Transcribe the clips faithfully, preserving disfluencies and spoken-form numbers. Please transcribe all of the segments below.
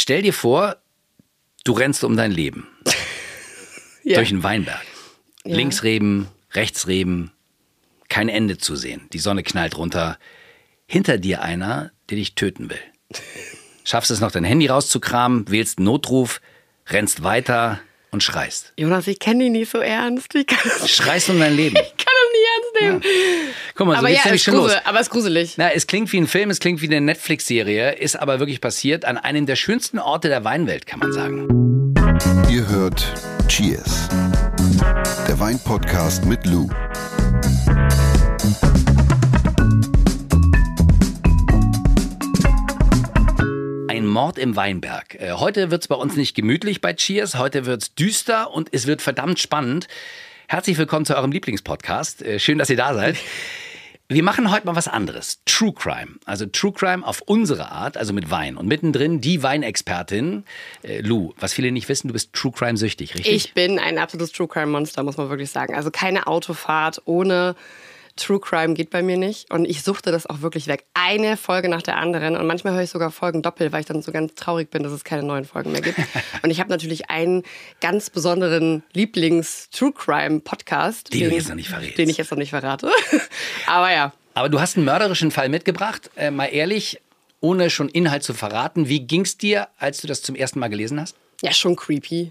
Stell dir vor, du rennst um dein Leben. Yeah. Durch einen Weinberg. Ja. Links Reben, rechts Reben, kein Ende zu sehen. Die Sonne knallt runter. Hinter dir einer, der dich töten will. Schaffst es noch, dein Handy rauszukramen, wählst einen Notruf, rennst weiter und schreist. Jonas, ich kenne dich nicht so ernst. Ich kann schreist um dein Leben. Ich kann das nicht ernst nehmen. Ja. Guck mal, so aber geht's ja, nämlich schon grusel, los. Aber es ist gruselig. Na, es klingt wie ein Film, es klingt wie eine Netflix-Serie, ist aber wirklich passiert an einem der schönsten Orte der Weinwelt, kann man sagen. Ihr hört Cheers, der Wein-Podcast mit Lou. Ein Mord im Weinberg. Heute wird's bei uns nicht gemütlich bei Cheers, heute wird's düster und es wird verdammt spannend. Herzlich willkommen zu eurem Lieblingspodcast. Schön, dass ihr da seid. Wir machen heute mal was anderes. True Crime. Also True Crime auf unsere Art, also mit Wein. Und mittendrin die Weinexpertin, äh, Lou. Was viele nicht wissen, du bist True Crime süchtig, richtig? Ich bin ein absolutes True Crime Monster, muss man wirklich sagen. Also keine Autofahrt ohne True Crime geht bei mir nicht. Und ich suchte das auch wirklich weg. Eine Folge nach der anderen. Und manchmal höre ich sogar Folgen doppelt, weil ich dann so ganz traurig bin, dass es keine neuen Folgen mehr gibt. Und ich habe natürlich einen ganz besonderen Lieblings-True Crime-Podcast. Den, den du jetzt noch nicht verrätst. Den ich jetzt noch nicht verrate. Aber ja. Aber du hast einen mörderischen Fall mitgebracht. Äh, mal ehrlich, ohne schon Inhalt zu verraten. Wie ging's dir, als du das zum ersten Mal gelesen hast? Ja, schon creepy.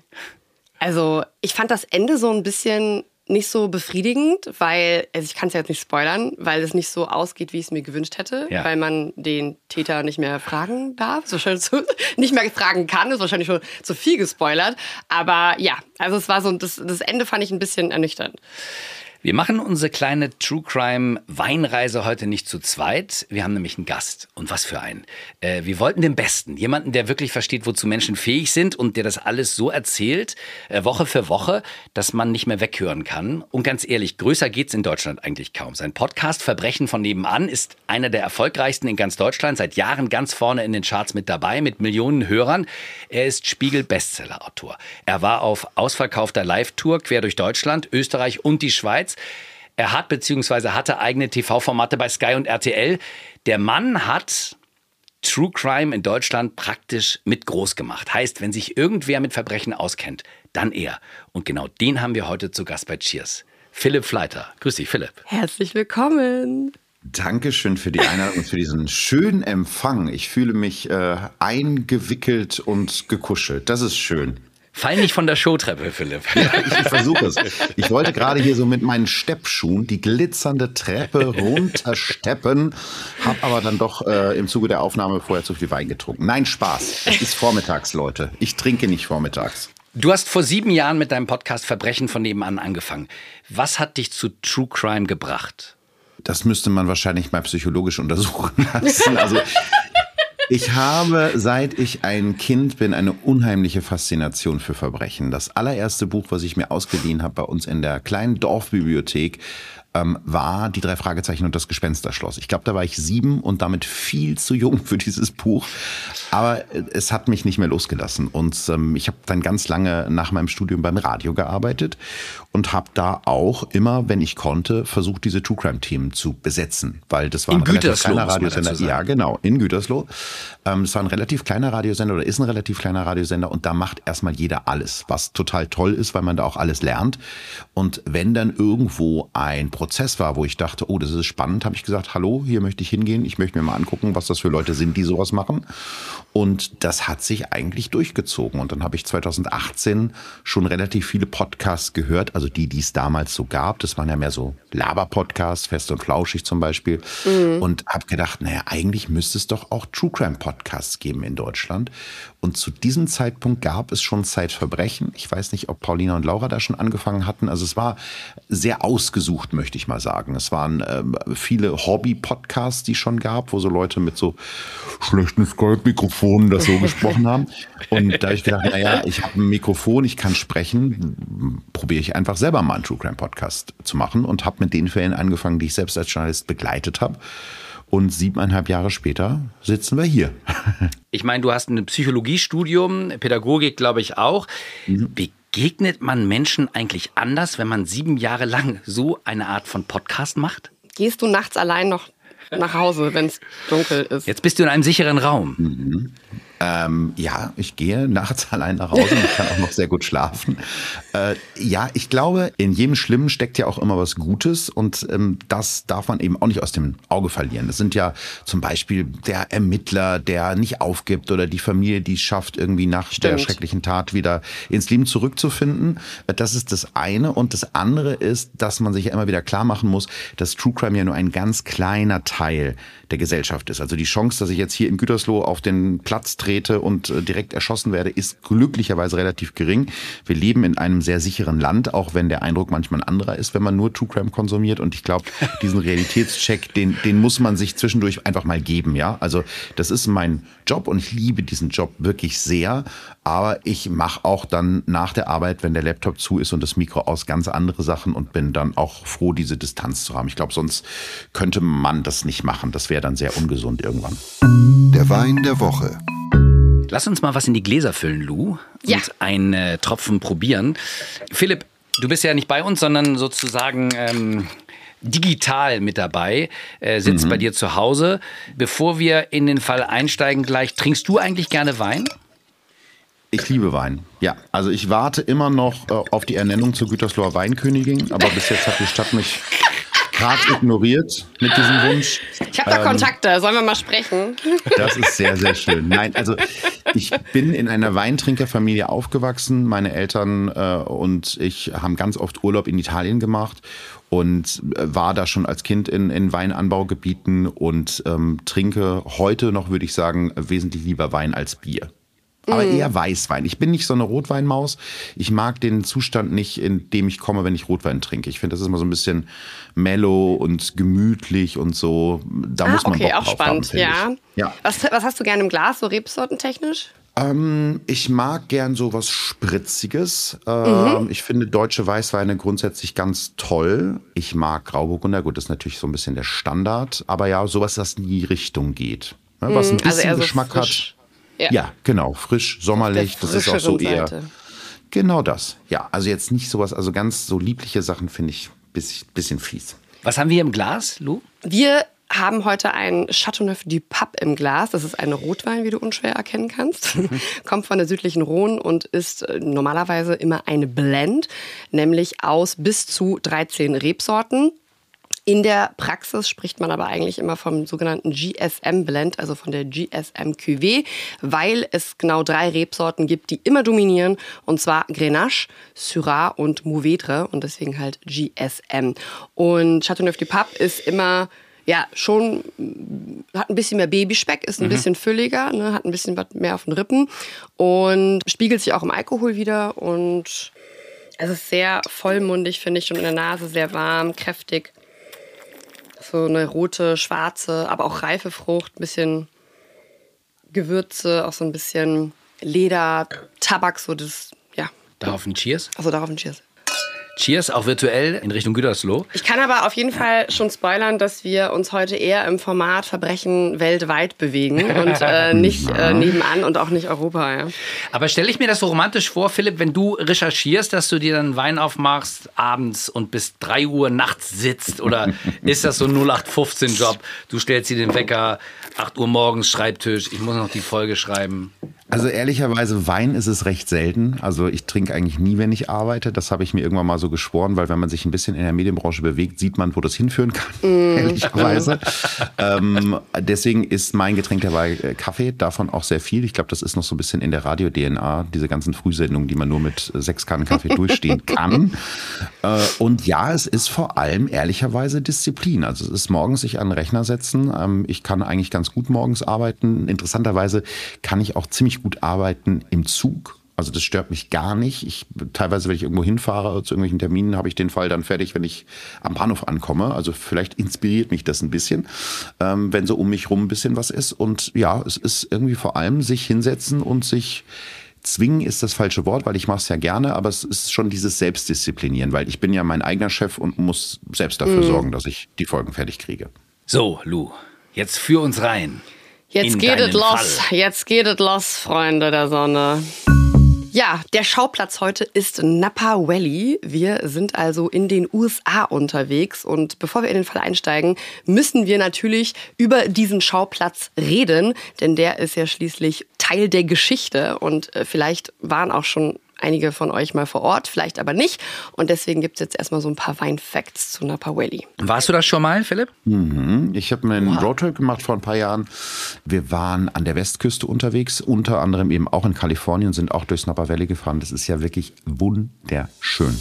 Also ich fand das Ende so ein bisschen nicht so befriedigend, weil, also ich kann es ja jetzt nicht spoilern, weil es nicht so ausgeht, wie ich es mir gewünscht hätte, ja. Weil man den Täter nicht mehr fragen darf, ist wahrscheinlich so, nicht mehr fragen kann, ist wahrscheinlich schon zu viel gespoilert, aber ja, also es war so, das, das Ende fand ich ein bisschen ernüchternd. Wir machen unsere kleine True Crime Weinreise heute nicht zu zweit. Wir haben nämlich einen Gast. Und was für einen. Äh, wir wollten den Besten. Jemanden, der wirklich versteht, wozu Menschen fähig sind und der das alles so erzählt, äh, Woche für Woche, dass man nicht mehr weghören kann. Und ganz ehrlich, größer geht's in Deutschland eigentlich kaum. Sein Podcast Verbrechen von nebenan ist einer der erfolgreichsten in ganz Deutschland. Seit Jahren ganz vorne in den Charts mit dabei, mit Millionen Hörern. Er ist Spiegel-Bestseller-Autor. Er war auf ausverkaufter Live-Tour quer durch Deutschland, Österreich und die Schweiz. Er hat bzw. hatte eigene T V-Formate bei Sky und R T L. Der Mann hat True Crime in Deutschland praktisch mit groß gemacht. Heißt, wenn sich irgendwer mit Verbrechen auskennt, dann er. Und genau den haben wir heute zu Gast bei Cheers. Philipp Fleiter. Grüß dich, Philipp. Herzlich willkommen. Dankeschön für die Einladung und für diesen schönen Empfang. Ich fühle mich äh, eingewickelt und gekuschelt. Das ist schön. Fall nicht von der Showtreppe, Philipp. Ja, ich, ich versuche es. Ich wollte gerade hier so mit meinen Steppschuhen die glitzernde Treppe runtersteppen, habe aber dann doch äh, im Zuge der Aufnahme vorher zu viel Wein getrunken. Nein, Spaß. Es ist vormittags, Leute. Ich trinke nicht vormittags. Du hast vor sieben Jahren mit deinem Podcast Verbrechen von nebenan angefangen. Was hat dich zu True Crime gebracht? Das müsste man wahrscheinlich mal psychologisch untersuchen lassen. Also ich habe, seit ich ein Kind bin, eine unheimliche Faszination für Verbrechen. Das allererste Buch, was ich mir ausgeliehen habe bei uns in der kleinen Dorfbibliothek, ähm, war Die drei Fragezeichen und das Gespensterschloss. Ich glaube, da war ich sieben und damit viel zu jung für dieses Buch. Aber es hat mich nicht mehr losgelassen. Und ähm, ich habe dann ganz lange nach meinem Studium beim Radio gearbeitet und habe da auch immer, wenn ich konnte, versucht, diese True Crime Themen zu besetzen. Weil das war in ein relativ Gütersloh, kleiner Radiosender. Ja, genau, in Gütersloh. Ähm, es war ein relativ kleiner Radiosender oder ist ein relativ kleiner Radiosender. Und da macht erstmal jeder alles, was total toll ist, weil man da auch alles lernt. Und wenn dann irgendwo ein Prozess war, wo ich dachte, oh, das ist spannend, habe ich gesagt, hallo, hier möchte ich hingehen. Ich möchte mir mal angucken, was das für Leute sind, die sowas machen. Und das hat sich eigentlich durchgezogen. Und dann habe ich zweitausendachtzehn schon relativ viele Podcasts gehört, also die, die es damals so gab. Das waren ja mehr so Laber-Podcasts, Fest und Flauschig zum Beispiel. Mhm. Und habe gedacht, naja, eigentlich müsste es doch auch True Crime-Podcasts geben in Deutschland. Und zu diesem Zeitpunkt gab es schon Zeitverbrechen. Ich weiß nicht, ob Paulina und Laura da schon angefangen hatten. Also es war sehr ausgesucht, möchte ich mal sagen. Es waren äh, viele Hobby-Podcasts, die es schon gab, wo so Leute mit so schlechten Skype-Mikrofonen das so gesprochen haben. Und da habe ich gedacht, naja, ich habe ein Mikrofon, ich kann sprechen, probiere ich einfach selber mal einen True Crime Podcast zu machen und habe mit den Fällen angefangen, die ich selbst als Journalist begleitet habe. Und siebeneinhalb Jahre später sitzen wir hier. Ich meine, du hast ein Psychologiestudium, Pädagogik glaube ich auch. Mhm. Begegnet man Menschen eigentlich anders, wenn man sieben Jahre lang so eine Art von Podcast macht? Gehst du nachts allein noch nach Hause, wenn es dunkel ist? Jetzt bist du in einem sicheren Raum. Mhm. Ähm, ja, ich gehe nachts allein nach Hause und ich kann auch noch sehr gut schlafen. Äh, ja, ich glaube, in jedem Schlimmen steckt ja auch immer was Gutes und ähm, das darf man eben auch nicht aus dem Auge verlieren. Das sind ja zum Beispiel der Ermittler, der nicht aufgibt oder die Familie, die es schafft, irgendwie nach Stimmt. der schrecklichen Tat wieder ins Leben zurückzufinden. Das ist das eine. Und das andere ist, dass man sich ja immer wieder klar machen muss, dass True Crime ja nur ein ganz kleiner Teil der Gesellschaft ist. Also die Chance, dass ich jetzt hier in Gütersloh auf den Platz trete und direkt erschossen werde, ist glücklicherweise relativ gering. Wir leben in einem sehr sicheren Land, auch wenn der Eindruck manchmal ein anderer ist, wenn man nur True Crime konsumiert. Und ich glaube, diesen Realitätscheck, den, den muss man sich zwischendurch einfach mal geben. Ja, also das ist mein Job und ich liebe diesen Job wirklich sehr. Aber ich mache auch dann nach der Arbeit, wenn der Laptop zu ist und das Mikro aus, ganz andere Sachen und bin dann auch froh, diese Distanz zu haben. Ich glaube, sonst könnte man das nicht machen. Das wäre dann sehr ungesund irgendwann. Der Wein der Woche. Lass uns mal was in die Gläser füllen, Lou, ja. und einen äh, Tropfen probieren. Philipp, du bist ja nicht bei uns, sondern sozusagen ähm, digital mit dabei, äh, sitzt mhm. bei dir zu Hause. Bevor wir in den Fall einsteigen gleich, trinkst du eigentlich gerne Wein? Ich liebe Wein, ja. Also ich warte immer noch äh, auf die Ernennung zur Gütersloher Weinkönigin, aber bis jetzt hat die Stadt mich hart ignoriert mit diesem Wunsch. Ich habe da ähm, Kontakte, sollen wir mal sprechen? Das ist sehr, sehr schön. Nein, also ich bin in einer Weintrinkerfamilie aufgewachsen. Meine Eltern äh, und ich haben ganz oft Urlaub in Italien gemacht und war da schon als Kind in, in Weinanbaugebieten und ähm, trinke heute noch, würde ich sagen, wesentlich lieber Wein als Bier. Aber eher Weißwein. Ich bin nicht so eine Rotweinmaus. Ich mag den Zustand nicht, in dem ich komme, wenn ich Rotwein trinke. Ich finde, das ist immer so ein bisschen mellow und gemütlich und so. Da ah, muss man okay, Bock auch drauf spannend, haben, ja. ich. ja. Was, was hast du gerne im Glas, so rebsortentechnisch? Ähm, ich mag gern so was Spritziges. Ähm, mhm. Ich finde deutsche Weißweine grundsätzlich ganz toll. Ich mag Grauburgunder. Gut, das ist natürlich so ein bisschen der Standard. Aber ja, sowas, das in die Richtung geht. Ne, was ein bisschen also eher so Geschmack frisch. hat. Ja. ja, genau, frisch, sommerlich, das ist auch so eher. Seite. Genau das. Ja, also jetzt nicht sowas, also ganz so liebliche Sachen finde ich bisschen, bisschen fies. Was haben wir im Glas, Lou? Wir haben heute ein Châteauneuf du Pape im Glas. Das ist ein Rotwein, wie du unschwer erkennen kannst. Mhm. Kommt von der südlichen Rhone und ist normalerweise immer eine Blend, nämlich aus bis zu dreizehn Rebsorten. In der Praxis spricht man aber eigentlich immer vom sogenannten G S M-Blend, also von der G S M-Cuvée, weil es genau drei Rebsorten gibt, die immer dominieren, und zwar Grenache, Syrah und Mourvèdre und deswegen halt G S M. Und Châteauneuf du Pape ist immer, ja, schon, hat ein bisschen mehr Babyspeck, ist ein mhm. bisschen fülliger, ne, hat ein bisschen mehr auf den Rippen und spiegelt sich auch im Alkohol wieder und es ist sehr vollmundig, finde ich, und in der Nase sehr warm, kräftig. So eine rote, schwarze, aber auch reife Frucht, ein bisschen Gewürze, auch so ein bisschen Leder, Tabak, so das, ja. Darauf ein Cheers? Also darauf ein Cheers. Cheers, auch virtuell in Richtung Gütersloh. Ich kann aber auf jeden Fall schon spoilern, dass wir uns heute eher im Format Verbrechen weltweit bewegen und äh, nicht äh, nebenan und auch nicht Europa. Ja. Aber stelle ich mir das so romantisch vor, Philipp, wenn du recherchierst, dass du dir dann Wein aufmachst abends und bis drei Uhr nachts sitzt, oder ist das so ein null acht fünfzehn Job? Du stellst dir den Wecker, acht Uhr morgens, Schreibtisch, ich muss noch die Folge schreiben. Also ehrlicherweise, Wein ist es recht selten. Also ich trinke eigentlich nie, wenn ich arbeite. Das habe ich mir irgendwann mal so geschworen, weil wenn man sich ein bisschen in der Medienbranche bewegt, sieht man, wo das hinführen kann, mm. ehrlicherweise. ähm, deswegen ist mein Getränk dabei Kaffee, davon auch sehr viel. Ich glaube, das ist noch so ein bisschen in der Radio-D N A, diese ganzen Frühsendungen, die man nur mit sechs Kannen Kaffee durchstehen kann. Äh, und ja, es ist vor allem ehrlicherweise Disziplin. Also es ist morgens sich an den Rechner setzen. Ähm, ich kann eigentlich ganz gut morgens arbeiten. Interessanterweise kann ich auch ziemlich gut arbeiten im Zug. Also das stört mich gar nicht. Ich, teilweise, wenn ich irgendwo hinfahre zu irgendwelchen Terminen, habe ich den Fall dann fertig, wenn ich am Bahnhof ankomme. Also vielleicht inspiriert mich das ein bisschen, ähm, wenn so um mich rum ein bisschen was ist. Und ja, es ist irgendwie vor allem sich hinsetzen und sich zwingen ist das falsche Wort, weil ich mache es ja gerne, aber es ist schon dieses Selbstdisziplinieren, weil ich bin ja mein eigener Chef und muss selbst dafür mhm. sorgen, dass ich die Folgen fertig kriege. So, Lou, jetzt führ uns rein. Jetzt geht es los, jetzt geht es los, Freunde der Sonne. Ja, der Schauplatz heute ist Napa Valley. Wir sind also in den U S A unterwegs und bevor wir in den Fall einsteigen, müssen wir natürlich über diesen Schauplatz reden, denn der ist ja schließlich Teil der Geschichte und vielleicht waren auch schon einige von euch mal vor Ort, vielleicht aber nicht. Und deswegen gibt es jetzt erstmal so ein paar Weinfacts zu Napa Valley. Warst du das schon mal, Philipp? Mhm. Ich habe einen wow. Roadtrip gemacht vor ein paar Jahren. Wir waren an der Westküste unterwegs, unter anderem eben auch in Kalifornien, sind auch durchs Napa Valley gefahren. Das ist ja wirklich wunderschön.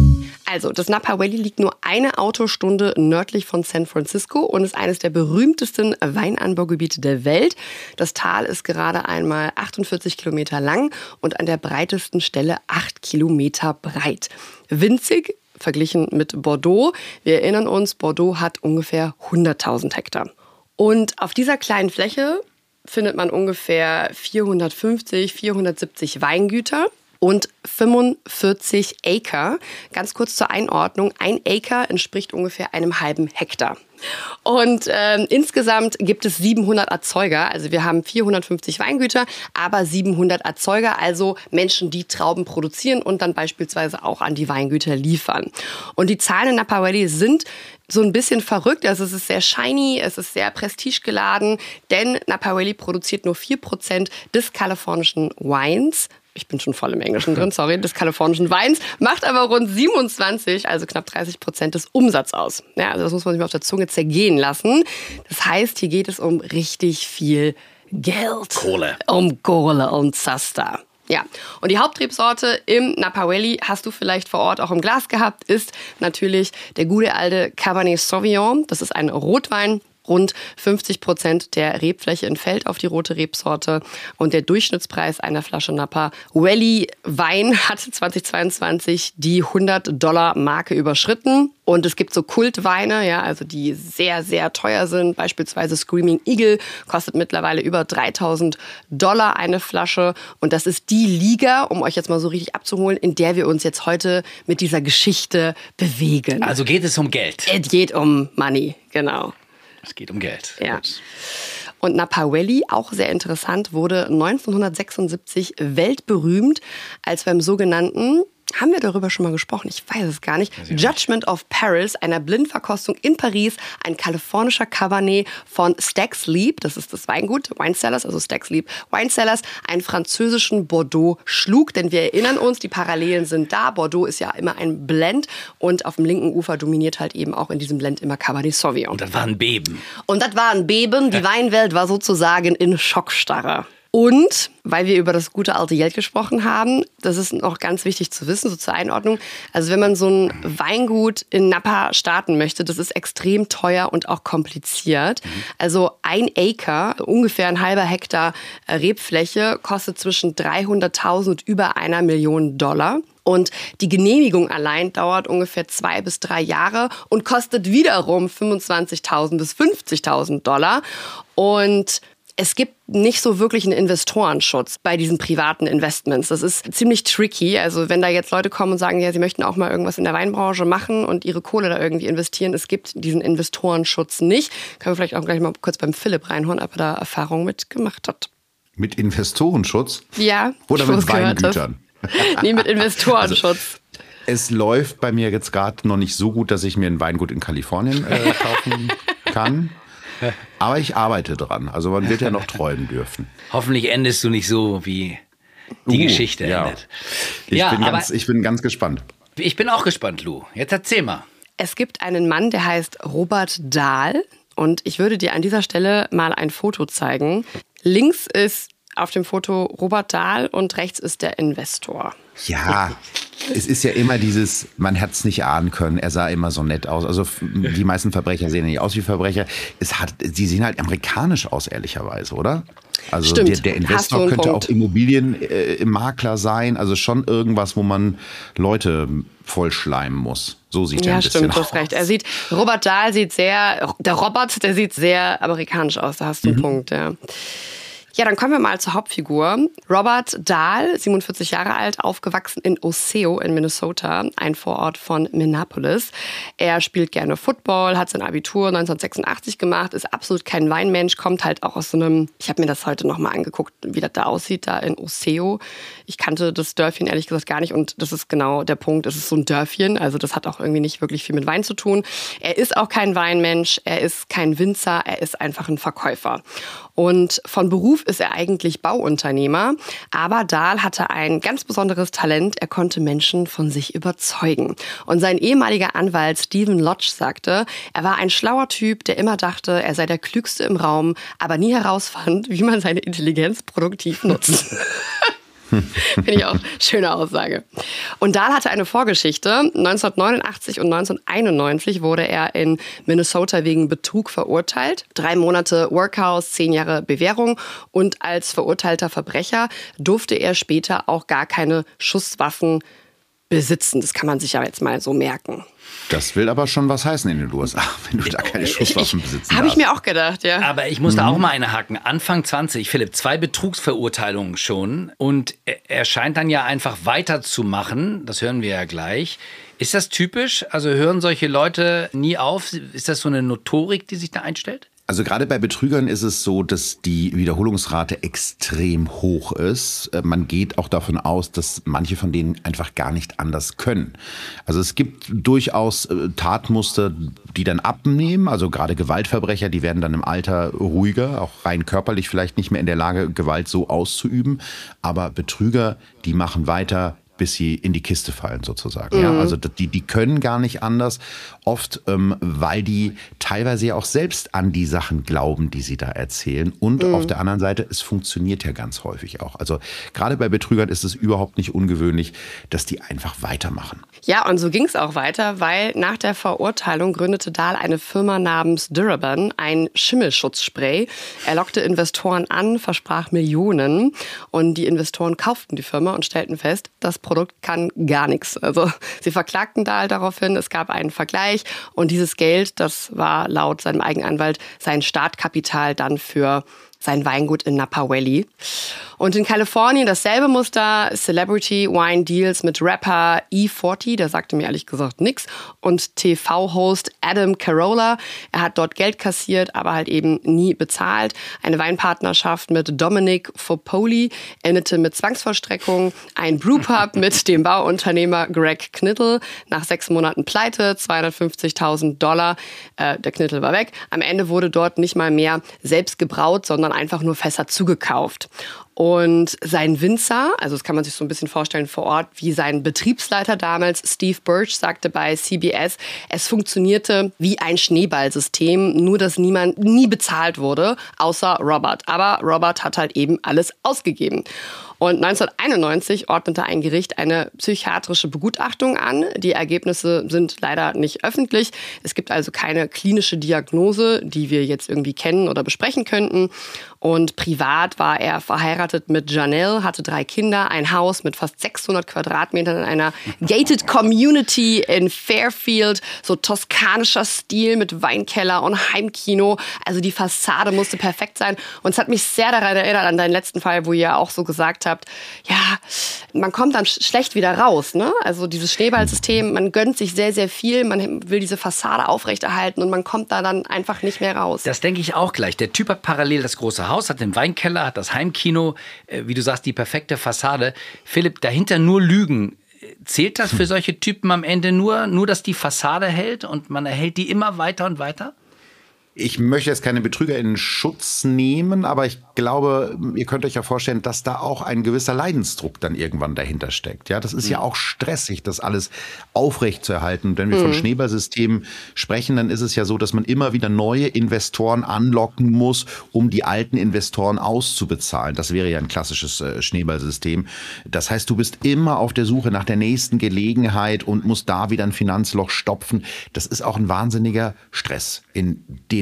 Also, das Napa Valley liegt nur eine Autostunde nördlich von San Francisco und ist eines der berühmtesten Weinanbaugebiete der Welt. Das Tal ist gerade einmal achtundvierzig Kilometer lang und an der breitesten Stelle acht Kilometer breit. Winzig, verglichen mit Bordeaux. Wir erinnern uns, Bordeaux hat ungefähr hunderttausend Hektar. Und auf dieser kleinen Fläche findet man ungefähr vierhundertfünfzig, vierhundertsiebzig Weingüter. Und fünfundvierzig Acre. Ganz kurz zur Einordnung. Ein Acre entspricht ungefähr einem halben Hektar. Und ähm, insgesamt gibt es siebenhundert Erzeuger. Also wir haben vierhundertfünfzig Weingüter, aber siebenhundert Erzeuger, also Menschen, die Trauben produzieren und dann beispielsweise auch an die Weingüter liefern. Und die Zahlen in Napa Valley sind so ein bisschen verrückt. Also es ist sehr shiny, es ist sehr prestigegeladen, denn Napa Valley produziert nur vier Prozent des kalifornischen Weins. Ich bin schon voll im Englischen drin, sorry, des kalifornischen Weins, macht aber rund siebenundzwanzig, also knapp dreißig Prozent des Umsatzes aus. Ja, also das muss man sich mal auf der Zunge zergehen lassen. Das heißt, hier geht es um richtig viel Geld. Kohle. Um Kohle und Zaster. Ja, und die Hauptrebsorte im Napa Valley, hast du vielleicht vor Ort auch im Glas gehabt, ist natürlich der gute alte Cabernet Sauvignon. Das ist ein Rotwein. Rund fünfzig Prozent der Rebfläche entfällt auf die rote Rebsorte. Und der Durchschnittspreis einer Flasche Napa Valley Wein hat zweitausendzweiundzwanzig die hundert-Dollar-Marke überschritten. Und es gibt so Kultweine, ja, also die sehr, sehr teuer sind. Beispielsweise Screaming Eagle kostet mittlerweile über dreitausend Dollar eine Flasche. Und das ist die Liga, um euch jetzt mal so richtig abzuholen, in der wir uns jetzt heute mit dieser Geschichte bewegen. Also geht es um Geld? Es geht um Money, genau. Es geht um Geld. Ja. Und Napa Valley, auch sehr interessant, wurde neunzehnhundertsechsundsiebzig weltberühmt, als beim sogenannten, haben wir darüber schon mal gesprochen, ich weiß es gar nicht, Judgment of Paris, einer Blindverkostung in Paris, ein kalifornischer Cabernet von Stags Leap, das ist das Weingut, Wine Cellars, also Stags Leap Wine Cellars, einen französischen Bordeaux schlug, denn wir erinnern uns, die Parallelen sind da, Bordeaux ist ja immer ein Blend und auf dem linken Ufer dominiert halt eben auch in diesem Blend immer Cabernet Sauvignon. Und das war ein Beben. Und das war ein Beben, die Weinwelt war sozusagen in Schockstarre. Und, weil wir über das gute alte Geld gesprochen haben, das ist noch ganz wichtig zu wissen, so zur Einordnung. Also wenn man so ein Weingut in Napa starten möchte, das ist extrem teuer und auch kompliziert. Mhm. Also ein Acre, ungefähr ein halber Hektar Rebfläche, kostet zwischen dreihunderttausend und über einer Million Dollar. Und die Genehmigung allein dauert ungefähr zwei bis drei Jahre und kostet wiederum fünfundzwanzigtausend bis fünfzigtausend Dollar. Und es gibt nicht so wirklich einen Investorenschutz bei diesen privaten Investments. Das ist ziemlich tricky. Also wenn da jetzt Leute kommen und sagen, ja, sie möchten auch mal irgendwas in der Weinbranche machen und ihre Kohle da irgendwie investieren, es gibt diesen Investorenschutz nicht. Können wir vielleicht auch gleich mal kurz beim Philipp reinhauen, ob er da Erfahrung mitgemacht hat. Mit Investorenschutz? Ja. Oder mit Weingütern? Nee, mit Investorenschutz. Also, es läuft bei mir jetzt gerade noch nicht so gut, dass ich mir ein Weingut in Kalifornien äh, kaufen kann. Aber ich arbeite dran. Also man wird ja noch träumen dürfen. Hoffentlich endest du nicht so, wie die uh, Geschichte ja. endet. Ich, ja, bin ganz, ich bin ganz gespannt. Ich bin auch gespannt, Lou. Jetzt erzähl mal. Es gibt einen Mann, der heißt Robert Dahl. Und ich würde dir an dieser Stelle mal ein Foto zeigen. Links ist auf dem Foto Robert Dahl und rechts ist der Investor. Ja, es ist ja immer dieses, man hat es nicht ahnen können, er sah immer so nett aus. Also die meisten Verbrecher sehen nicht aus wie Verbrecher. Es hat, die sehen halt amerikanisch aus, ehrlicherweise, oder? Also Stimmt. der, der Investor könnte Punkt. auch Immobilienmakler äh, sein. Also schon irgendwas, wo man Leute vollschleimen muss. So sieht er ja, ein bisschen stimmt, aus. du hast recht. Er sieht, Robert Dahl sieht sehr, der Robert, der sieht sehr amerikanisch aus. Da hast du einen mhm. Punkt, ja. Ja, dann kommen wir mal zur Hauptfigur. Robert Dahl, siebenundvierzig Jahre alt, aufgewachsen in Osseo in Minnesota, ein Vorort von Minneapolis. Er spielt gerne Football, hat sein Abitur neunzehnhundertsechsundachtzig gemacht, ist absolut kein Weinmensch, kommt halt auch aus so einem, ich habe mir das heute nochmal angeguckt, wie das da aussieht, da in Osseo. Ich kannte das Dörfchen ehrlich gesagt gar nicht und das ist genau der Punkt, es ist so ein Dörfchen, also das hat auch irgendwie nicht wirklich viel mit Wein zu tun. Er ist auch kein Weinmensch, er ist kein Winzer, er ist einfach ein Verkäufer. Und von Beruf ist er eigentlich Bauunternehmer, aber Dahl hatte ein ganz besonderes Talent, er konnte Menschen von sich überzeugen. Und sein ehemaliger Anwalt Stephen Lodge sagte, er war ein schlauer Typ, der immer dachte, er sei der Klügste im Raum, aber nie herausfand, wie man seine Intelligenz produktiv nutzt. Finde ich auch eine schöne Aussage. Und Dahl hatte eine Vorgeschichte. neunzehnhundertneunundachtzig und neunzehnhunderteinundneunzig wurde er in Minnesota wegen Betrug verurteilt. Drei Monate Workhouse, zehn Jahre Bewährung. Und als verurteilter Verbrecher durfte er später auch gar keine Schusswaffen besitzen. Das kann man sich ja jetzt mal so merken. Das will aber schon was heißen in den U S A, wenn du da keine Schusswaffen besitzen Habe ich mir auch gedacht, ja. Aber ich muss da auch mal eine haken. Anfang zwanzig, Philipp, zwei Betrugsverurteilungen schon. Und er scheint dann ja einfach weiterzumachen. Das hören wir ja gleich. Ist das typisch? Also hören solche Leute nie auf? Ist das so eine Notorik, die sich da einstellt? Also gerade bei Betrügern ist es so, dass die Wiederholungsrate extrem hoch ist. Man geht auch davon aus, dass manche von denen einfach gar nicht anders können. Also es gibt durchaus Tatmuster, die dann abnehmen. Also gerade Gewaltverbrecher, die werden dann im Alter ruhiger, auch rein körperlich vielleicht nicht mehr in der Lage, Gewalt so auszuüben. Aber Betrüger, die machen weiter, bis sie in die Kiste fallen sozusagen. Mhm. Ja, also die, die können gar nicht anders, oft ähm, weil die teilweise ja auch selbst an die Sachen glauben, die sie da erzählen. Und mhm. auf der anderen Seite, es funktioniert ja ganz häufig auch. Also gerade bei Betrügern ist es überhaupt nicht ungewöhnlich, dass die einfach weitermachen. Ja, und so ging es auch weiter, weil nach der Verurteilung gründete Dahl eine Firma namens Duraban, ein Schimmelschutzspray. Er lockte Investoren an, versprach Millionen und die Investoren kauften die Firma und stellten fest, das Produkt kann gar nichts. Also sie verklagten Dahl daraufhin, es gab einen Vergleich und dieses Geld, das war laut seinem eigenen Anwalt sein Startkapital dann für sein Weingut in Napa Valley. Und in Kalifornien dasselbe Muster, Celebrity Wine Deals mit Rapper E vierzig, der sagte mir ehrlich gesagt nix, und T V-Host Adam Carolla. Er hat dort Geld kassiert, aber halt eben nie bezahlt. Eine Weinpartnerschaft mit Dominic Fopoli endete mit Zwangsvollstreckung. Ein Brewpub mit dem Bauunternehmer Greg Knittel. Nach sechs Monaten Pleite, zweihundertfünfzigtausend Dollar. Äh, der Knittel war weg. Am Ende wurde dort nicht mal mehr selbst gebraut, sondern einfach nur Fässer zugekauft. Und sein Winzer, also das kann man sich so ein bisschen vorstellen vor Ort, wie sein Betriebsleiter damals, Steve Birch, sagte bei C B S, es funktionierte wie ein Schneeballsystem, nur dass niemand nie bezahlt wurde, außer Robert. Aber Robert hat halt eben alles ausgegeben. Und neunzehnhunderteinundneunzig ordnete ein Gericht eine psychiatrische Begutachtung an. Die Ergebnisse sind leider nicht öffentlich. Es gibt also keine klinische Diagnose, die wir jetzt irgendwie kennen oder besprechen könnten. Und privat war er verheiratet mit Janelle, hatte drei Kinder, ein Haus mit fast sechshundert Quadratmetern in einer gated Community in Fairfield, so toskanischer Stil mit Weinkeller und Heimkino. Also die Fassade musste perfekt sein. Und es hat mich sehr daran erinnert, an deinen letzten Fall, wo ihr ja auch so gesagt habt, ja, man kommt dann schlecht wieder raus, ne? Also dieses Schneeballsystem, man gönnt sich sehr, sehr viel, man will diese Fassade aufrechterhalten und man kommt da dann einfach nicht mehr raus. Das denke ich auch gleich. Der Typ hat parallel das große Haus, hat den Weinkeller, hat das Heimkino, wie du sagst, die perfekte Fassade. Philipp, dahinter nur Lügen. Zählt das für solche Typen am Ende nur, nur, dass die Fassade hält und man erhält die immer weiter und weiter? Ich möchte jetzt keine Betrüger in Schutz nehmen, aber ich glaube, ihr könnt euch ja vorstellen, dass da auch ein gewisser Leidensdruck dann irgendwann dahinter steckt. Ja, das ist mhm. ja auch stressig, das alles aufrechtzuerhalten. Wenn wir mhm. von Schneeballsystemen sprechen, dann ist es ja so, dass man immer wieder neue Investoren anlocken muss, um die alten Investoren auszubezahlen. Das wäre ja ein klassisches äh, Schneeballsystem. Das heißt, du bist immer auf der Suche nach der nächsten Gelegenheit und musst da wieder ein Finanzloch stopfen. Das ist auch ein wahnsinniger Stress in den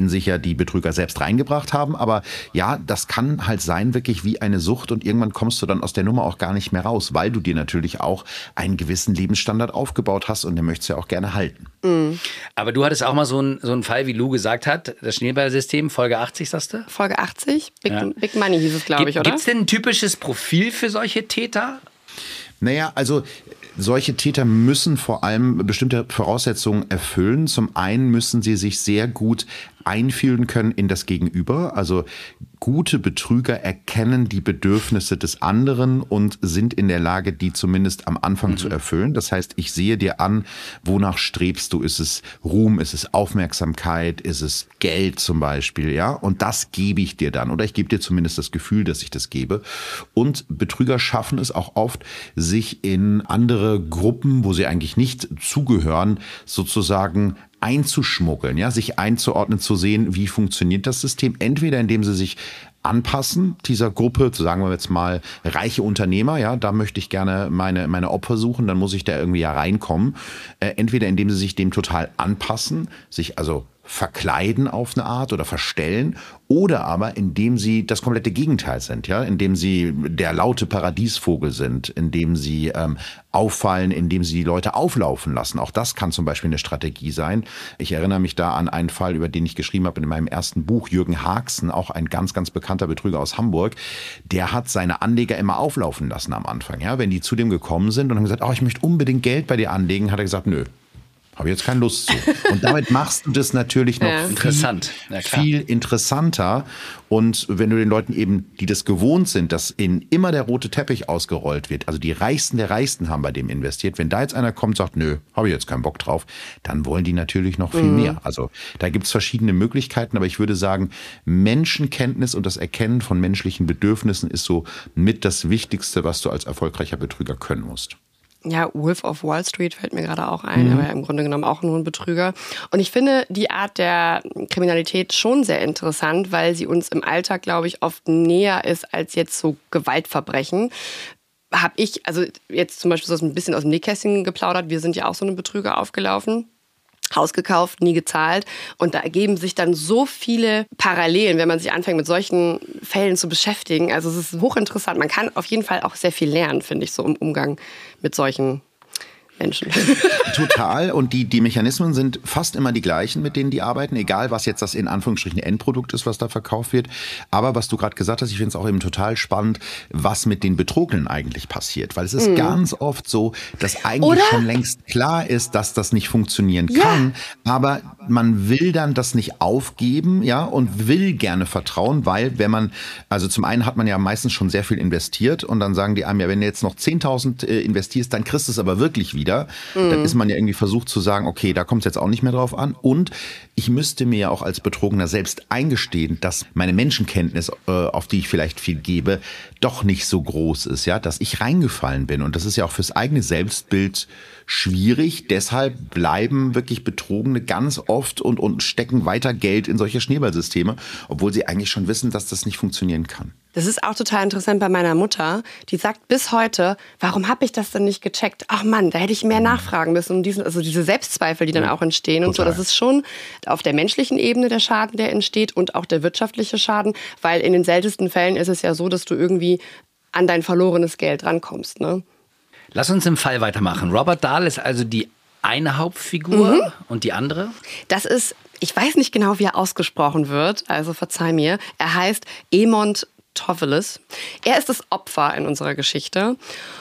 den sich ja die Betrüger selbst reingebracht haben. Aber ja, das kann halt sein, wirklich wie eine Sucht und irgendwann kommst du dann aus der Nummer auch gar nicht mehr raus, weil du dir natürlich auch einen gewissen Lebensstandard aufgebaut hast und den möchtest du ja auch gerne halten. Mhm. Aber du hattest auch mal so einen, so einen Fall, wie Lou gesagt hat, das Schneeballsystem, Folge achtzig, sagst du? Folge achtzig, Big, ja. Big Money hieß es, glaube ich, oder? Gibt es denn ein typisches Profil für solche Täter? Naja, also solche Täter müssen vor allem bestimmte Voraussetzungen erfüllen. Zum einen müssen sie sich sehr gut einfühlen können in das Gegenüber. Also gute Betrüger erkennen die Bedürfnisse des anderen und sind in der Lage, die zumindest am Anfang mhm. zu erfüllen. Das heißt, ich sehe dir an, wonach strebst du? Ist es Ruhm? Ist es Aufmerksamkeit? Ist es Geld zum Beispiel? Ja, und das gebe ich dir dann. Oder ich gebe dir zumindest das Gefühl, dass ich das gebe. Und Betrüger schaffen es auch oft, sich in andere Gruppen, wo sie eigentlich nicht zugehören, sozusagen einzuschmuggeln, ja, sich einzuordnen, zu sehen, wie funktioniert das System. Entweder indem sie sich anpassen dieser Gruppe, zu sagen wir jetzt mal reiche Unternehmer, ja, da möchte ich gerne meine meine Opfer suchen, dann muss ich da irgendwie ja reinkommen. Äh, entweder indem sie sich dem total anpassen, sich also verkleiden auf eine Art oder verstellen, oder aber indem sie das komplette Gegenteil sind, ja, indem sie der laute Paradiesvogel sind, indem sie ähm, auffallen, indem sie die Leute auflaufen lassen. Auch das kann zum Beispiel eine Strategie sein. Ich erinnere mich da an einen Fall, über den ich geschrieben habe in meinem ersten Buch, Jürgen Haxen, auch ein ganz, ganz bekannter Betrüger aus Hamburg. Der hat seine Anleger immer auflaufen lassen am Anfang, ja, wenn die zu dem gekommen sind und haben gesagt, oh, ich möchte unbedingt Geld bei dir anlegen, hat er gesagt, nö. Habe jetzt keine Lust zu. Und damit machst du das natürlich noch ja. viel, Interessant. Ja, viel interessanter. Und wenn du den Leuten eben, die das gewohnt sind, dass in immer der rote Teppich ausgerollt wird, also die Reichsten der Reichsten haben bei dem investiert, wenn da jetzt einer kommt und sagt, nö, habe ich jetzt keinen Bock drauf, dann wollen die natürlich noch viel mhm. mehr. Also da gibt's verschiedene Möglichkeiten, aber ich würde sagen, Menschenkenntnis und das Erkennen von menschlichen Bedürfnissen ist so mit das Wichtigste, was du als erfolgreicher Betrüger können musst. Ja, Wolf of Wall Street fällt mir gerade auch ein, mhm. aber im Grunde genommen auch nur ein Betrüger. Und ich finde die Art der Kriminalität schon sehr interessant, weil sie uns im Alltag, glaube ich, oft näher ist als jetzt so Gewaltverbrechen. Habe ich, also jetzt zum Beispiel so ein bisschen aus dem Nähkästchen geplaudert, wir sind ja auch so eine Betrüger aufgelaufen. Haus gekauft, nie gezahlt. Und da ergeben sich dann so viele Parallelen, wenn man sich anfängt, mit solchen Fällen zu beschäftigen. Also es ist hochinteressant. Man kann auf jeden Fall auch sehr viel lernen, finde ich, so im Umgang mit solchen Menschen. Total. Und die, die Mechanismen sind fast immer die gleichen, mit denen die arbeiten, egal was jetzt das in Anführungsstrichen Endprodukt ist, was da verkauft wird. Aber was du gerade gesagt hast, ich finde es auch eben total spannend, was mit den Betrogenen eigentlich passiert. Weil es ist mhm. ganz oft so, dass eigentlich Oder? schon längst klar ist, dass das nicht funktionieren kann. Ja. Aber man will dann das nicht aufgeben, ja, und will gerne vertrauen, weil wenn man, also zum einen hat man ja meistens schon sehr viel investiert und dann sagen die einem, ja, wenn du jetzt noch zehntausend äh, investierst, dann kriegst du es aber wirklich wieder. Mhm. Dann ist man ja irgendwie versucht zu sagen, okay, da kommt es jetzt auch nicht mehr drauf an. Und ich müsste mir ja auch als Betrogener selbst eingestehen, dass meine Menschenkenntnis, äh, auf die ich vielleicht viel gebe, doch nicht so groß ist, ja, dass ich reingefallen bin. Und das ist ja auch fürs eigene Selbstbild schwierig. Deshalb bleiben wirklich Betrogene ganz oft und, und stecken weiter Geld in solche Schneeballsysteme, obwohl sie eigentlich schon wissen, dass das nicht funktionieren kann. Das ist auch total interessant bei meiner Mutter. Die sagt bis heute, warum habe ich das denn nicht gecheckt? Ach Mann, da hätte ich mehr nachfragen müssen. Und diesen, also diese Selbstzweifel, die dann ja, auch entstehen total. Und so. Das ist schon auf der menschlichen Ebene der Schaden, der entsteht und auch der wirtschaftliche Schaden. Weil in den seltensten Fällen ist es ja so, dass du irgendwie an dein verlorenes Geld rankommst, ne? Lass uns im Fall weitermachen. Robert Dahl ist also die eine Hauptfigur mhm. und die andere? Das ist, ich weiß nicht genau, wie er ausgesprochen wird, also verzeih mir. Er heißt Emond Tovelis. Er ist das Opfer in unserer Geschichte.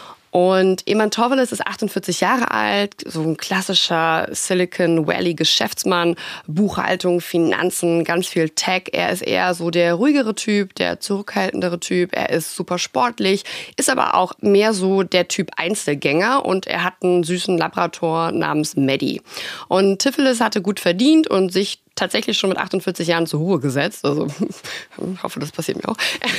Und Emond Tovelis ist achtundvierzig Jahre alt, so ein klassischer Silicon Valley Geschäftsmann, Buchhaltung, Finanzen, ganz viel Tech. Er ist eher so der ruhigere Typ, der zurückhaltendere Typ. Er ist super sportlich, ist aber auch mehr so der Typ Einzelgänger und er hat einen süßen Labrador namens Maddie. Und Tovelis hatte gut verdient und sich tatsächlich schon mit achtundvierzig Jahren zur Ruhe gesetzt. Also ich hoffe, das passiert mir auch.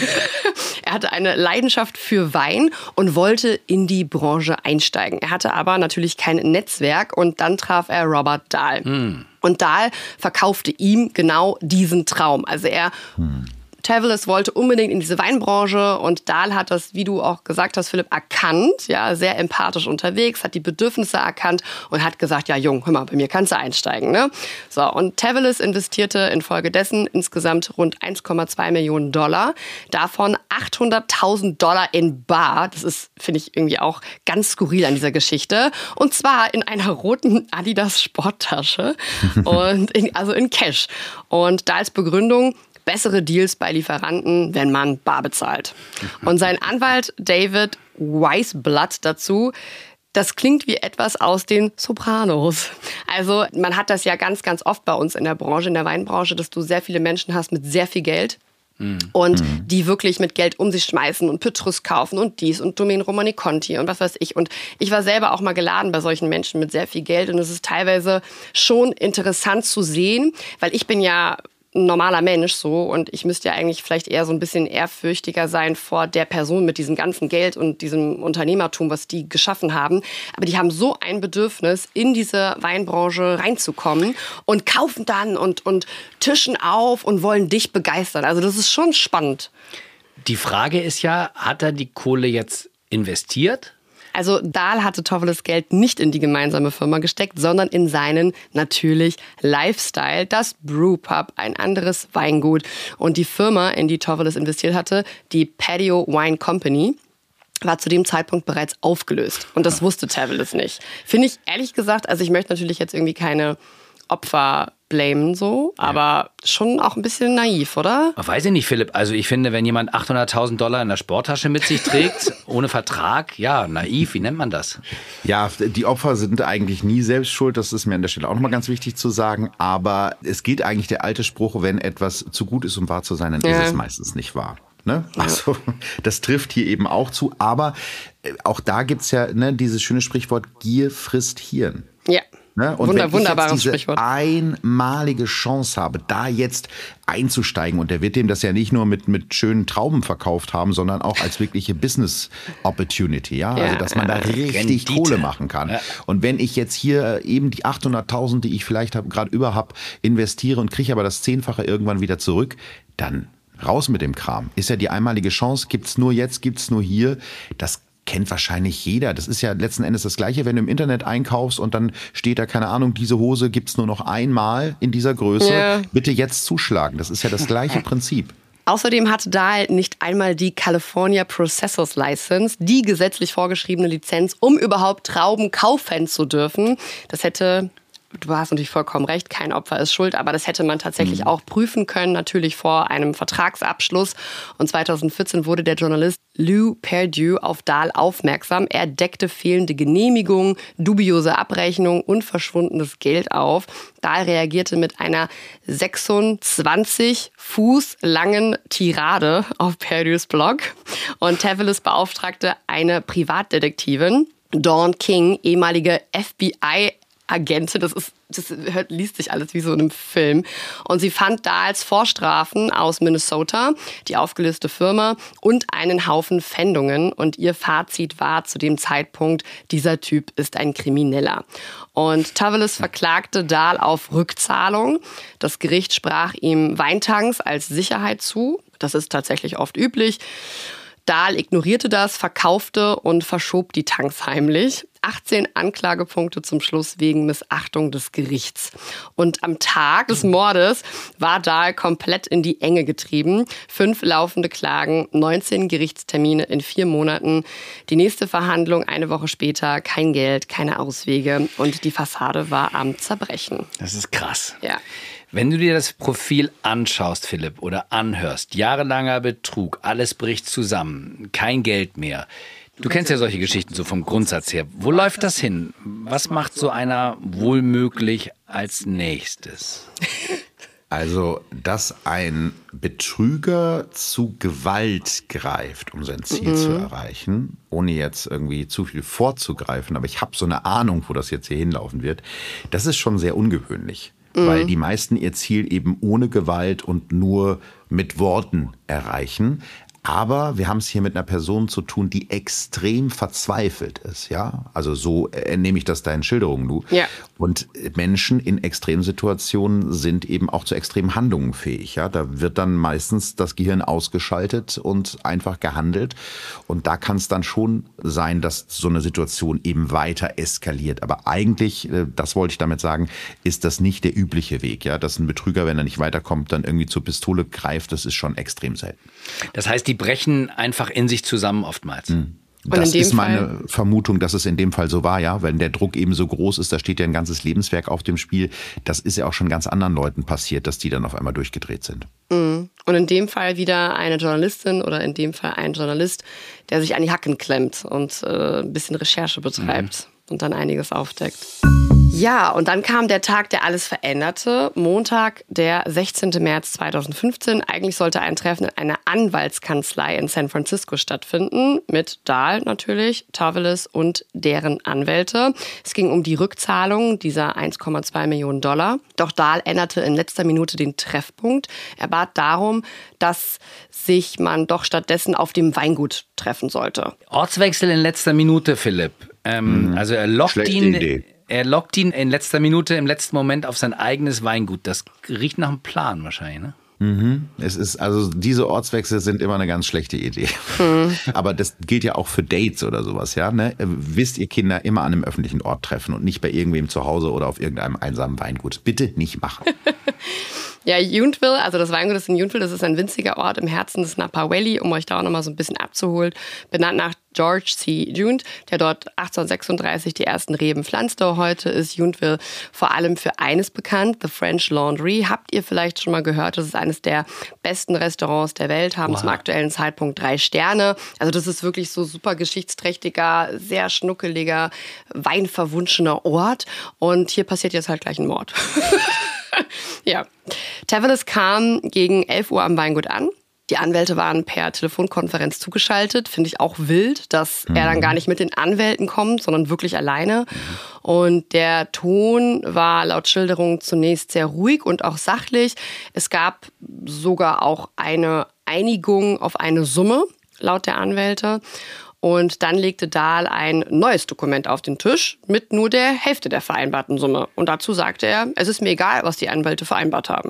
Er hatte eine Leidenschaft für Wein und wollte in die Branche einsteigen. Er hatte aber natürlich kein Netzwerk und dann traf er Robert Dahl. Mm. Und Dahl verkaufte ihm genau diesen Traum. Also er... Mm. Tavalis wollte unbedingt in diese Weinbranche und Dahl hat das, wie du auch gesagt hast, Philipp, erkannt, ja, sehr empathisch unterwegs, hat die Bedürfnisse erkannt und hat gesagt, ja Jung, hör mal, bei mir kannst du einsteigen. Ne? So, und Tavalis investierte infolgedessen insgesamt rund eins Komma zwei Millionen Dollar, davon achthunderttausend Dollar in bar. Das ist, finde ich, irgendwie auch ganz skurril an dieser Geschichte. Und zwar in einer roten Adidas Sporttasche und in, also in Cash. Und da als Begründung, bessere Deals bei Lieferanten, wenn man bar bezahlt. Und sein Anwalt David Weisblatt dazu, das klingt wie etwas aus den Sopranos. Also man hat das ja ganz, ganz oft bei uns in der Branche, in der Weinbranche, dass du sehr viele Menschen hast mit sehr viel Geld. Mm. Und mm. die wirklich mit Geld um sich schmeißen und Petrus kaufen und dies und Domaine Romani Conti und was weiß ich. Und ich war selber auch mal geladen bei solchen Menschen mit sehr viel Geld. Und es ist teilweise schon interessant zu sehen, weil ich bin ja ein normaler Mensch so und ich müsste ja eigentlich vielleicht eher so ein bisschen ehrfürchtiger sein vor der Person mit diesem ganzen Geld und diesem Unternehmertum, was die geschaffen haben. Aber die haben so ein Bedürfnis, in diese Weinbranche reinzukommen und kaufen dann und, und tischen auf und wollen dich begeistern. Also das ist schon spannend. Die Frage ist ja, hat er die Kohle jetzt investiert? Also Dahl hatte Tavalis Geld nicht in die gemeinsame Firma gesteckt, sondern in seinen, natürlich, Lifestyle, das Brewpub, ein anderes Weingut. Und die Firma, in die Tavalis investiert hatte, die Patio Wine Company, war zu dem Zeitpunkt bereits aufgelöst. Und das wusste Tavalis nicht. Finde ich ehrlich gesagt, also ich möchte natürlich jetzt irgendwie keine Opfer blamen so, aber ja. schon auch ein bisschen naiv, oder? Weiß ich nicht, Philipp. Also ich finde, wenn jemand achthunderttausend Dollar in der Sporttasche mit sich trägt, ohne Vertrag, ja, naiv, wie nennt man das? Ja, die Opfer sind eigentlich nie selbst schuld, das ist mir an der Stelle auch nochmal ganz wichtig zu sagen, aber es gilt eigentlich der alte Spruch, wenn etwas zu gut ist, um wahr zu sein, dann ja. ist es meistens nicht wahr. Ne? Also das trifft hier eben auch zu, aber auch da gibt's ja ne, dieses schöne Sprichwort, Gier frisst Hirn. Ja. Ne? Und Wunder, wenn wunderbares ich jetzt diese Sprichwort. einmalige Chance habe, da jetzt einzusteigen, und der wird dem das ja nicht nur mit, mit schönen Trauben verkauft haben, sondern auch als wirkliche Business Opportunity, ja, ja. Also dass man da richtig Rendite. Kohle machen kann. Ja. Und wenn ich jetzt hier eben die achthunderttausend, die ich vielleicht gerade über habe, investiere und kriege aber das Zehnfache irgendwann wieder zurück, dann raus mit dem Kram. Ist ja die einmalige Chance, gibt's nur jetzt, gibt's nur hier. Das kennt wahrscheinlich jeder. Das ist ja letzten Endes das Gleiche, wenn du im Internet einkaufst und dann steht da, keine Ahnung, diese Hose gibt's nur noch einmal in dieser Größe. Ja. Bitte jetzt zuschlagen. Das ist ja das gleiche Prinzip. Außerdem hat Dahl nicht einmal die California Processors License, die gesetzlich vorgeschriebene Lizenz, um überhaupt Trauben kaufen zu dürfen. Das hätte... Du hast natürlich vollkommen recht, kein Opfer ist schuld, aber das hätte man tatsächlich mhm. auch prüfen können, natürlich vor einem Vertragsabschluss. Und zweitausendvierzehn wurde der Journalist Lou Perdue auf Dahl aufmerksam. Er deckte fehlende Genehmigungen, dubiose Abrechnungen und verschwundenes Geld auf. Dahl reagierte mit einer sechsundzwanzig Fuß langen Tirade auf Perdues Blog. Und Tavalis beauftragte eine Privatdetektivin, Dawn King, ehemalige F B I Agentin, das ist, das hört, liest sich alles wie so in einem Film. Und sie fand Dahls Vorstrafen aus Minnesota, die aufgelöste Firma und einen Haufen Pfändungen. Und ihr Fazit war zu dem Zeitpunkt, dieser Typ ist ein Krimineller. Und Tavalis verklagte Dahl auf Rückzahlung. Das Gericht sprach ihm Weintanks als Sicherheit zu. Das ist tatsächlich oft üblich. Dahl ignorierte das, verkaufte und verschob die Tanks heimlich. achtzehn Anklagepunkte zum Schluss wegen Missachtung des Gerichts. Und am Tag des Mordes war Dahl komplett in die Enge getrieben. Fünf laufende Klagen, neunzehn Gerichtstermine in vier Monaten. Die nächste Verhandlung eine Woche später, kein Geld, keine Auswege und die Fassade war am Zerbrechen. Das ist krass. Ja. Wenn du dir das Profil anschaust, Philipp, oder anhörst, jahrelanger Betrug, alles bricht zusammen, kein Geld mehr. Du kennst ja solche Geschichten so vom Grundsatz her. Wo läuft das hin? Was macht so einer wohlmöglich als nächstes? Also, dass ein Betrüger zu Gewalt greift, um sein Ziel mhm. zu erreichen, ohne jetzt irgendwie zu viel vorzugreifen, aber ich habe so eine Ahnung, wo das jetzt hier hinlaufen wird, das ist schon sehr ungewöhnlich. Mhm. Weil die meisten ihr Ziel eben ohne Gewalt und nur mit Worten erreichen. Aber wir haben es hier mit einer Person zu tun, die extrem verzweifelt ist, ja. Also so entnehme ich das deinen Schilderungen, du. Ja. Und Menschen in Extremsituationen sind eben auch zu extremen Handlungen fähig, ja. Da wird dann meistens das Gehirn ausgeschaltet und einfach gehandelt. Und da kann es dann schon sein, dass so eine Situation eben weiter eskaliert. Aber eigentlich, das wollte ich damit sagen, ist das nicht der übliche Weg, ja. Dass ein Betrüger, wenn er nicht weiterkommt, dann irgendwie zur Pistole greift, das ist schon extrem selten. Das heißt, die brechen einfach in sich zusammen oftmals. Mhm. Das ist meine Vermutung, dass es in dem Fall so war, ja. Wenn der Druck eben so groß ist, da steht ja ein ganzes Lebenswerk auf dem Spiel. Das ist ja auch schon ganz anderen Leuten passiert, dass die dann auf einmal durchgedreht sind. Und in dem Fall wieder eine Journalistin oder in dem Fall ein Journalist, der sich an die Hacken klemmt und äh, ein bisschen Recherche betreibt mhm. und dann einiges aufdeckt. Ja, und dann kam der Tag, der alles veränderte. Montag, der sechzehnten März zweitausendfünfzehn. Eigentlich sollte ein Treffen in einer Anwaltskanzlei in San Francisco stattfinden. Mit Dahl natürlich, Tovelis und deren Anwälte. Es ging um die Rückzahlung dieser eins Komma zwei Millionen Dollar. Doch Dahl änderte in letzter Minute den Treffpunkt. Er bat darum, dass sich man doch stattdessen auf dem Weingut treffen sollte. Ortswechsel in letzter Minute, Philipp. Ähm, mhm. Also er lockt Schlechte ihn... Idee. Er lockt ihn in letzter Minute, im letzten Moment auf sein eigenes Weingut. Das riecht nach einem Plan wahrscheinlich, ne? Mhm. Es ist, also diese Ortswechsel sind immer eine ganz schlechte Idee. Mhm. Aber das gilt ja auch für Dates oder sowas, ja, ne? Wisst ihr Kinder immer an einem öffentlichen Ort treffen und nicht bei irgendwem zu Hause oder auf irgendeinem einsamen Weingut. Bitte nicht machen. Ja, Yountville, also das Weingut ist in Yountville, das ist ein winziger Ort im Herzen des Napa Valley, um euch da auch nochmal so ein bisschen abzuholen. Benannt nach George C. Yount, der dort achtzehnhundertsechsunddreißig die ersten Reben pflanzte. Heute ist Yountville vor allem für eines bekannt, The French Laundry. Habt ihr vielleicht schon mal gehört, das ist eines der besten Restaurants der Welt, haben wow. zum aktuellen Zeitpunkt drei Sterne. Also das ist wirklich so super geschichtsträchtiger, sehr schnuckeliger, weinverwunschener Ort. Und hier passiert jetzt halt gleich ein Mord. Ja, Tovelis kam gegen elf Uhr am Weingut an. Die Anwälte waren per Telefonkonferenz zugeschaltet. Finde ich auch wild, dass mhm. er dann gar nicht mit den Anwälten kommt, sondern wirklich alleine. Mhm. Und der Ton war laut Schilderung zunächst sehr ruhig und auch sachlich. Es gab sogar auch eine Einigung auf eine Summe, laut der Anwälte. Und dann legte Dahl ein neues Dokument auf den Tisch mit nur der Hälfte der vereinbarten Summe. Und dazu sagte er, es ist mir egal, was die Anwälte vereinbart haben.